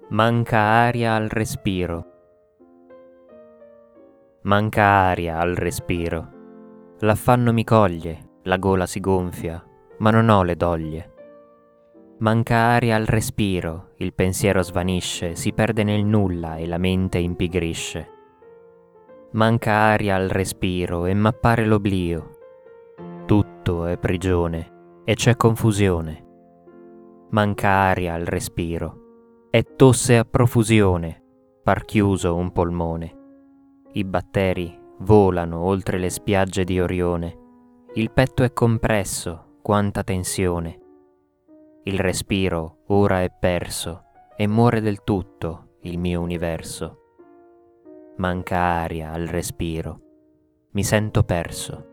Manca aria al respiro. Manca aria al respiro. L'affanno mi coglie, la gola si gonfia, ma non ho le doglie. Manca aria al respiro, il pensiero svanisce, si perde nel nulla e la mente impigrisce. Manca aria al respiro e m'appare l'oblio. Tutto è prigione e c'è confusione. Manca aria al respiro. È tosse a profusione, par chiuso un polmone. I batteri volano oltre le spiagge di Orione. Il petto è compresso, quanta tensione. Il respiro ora è perso e muore del tutto il mio universo. Manca aria al respiro, mi sento perso.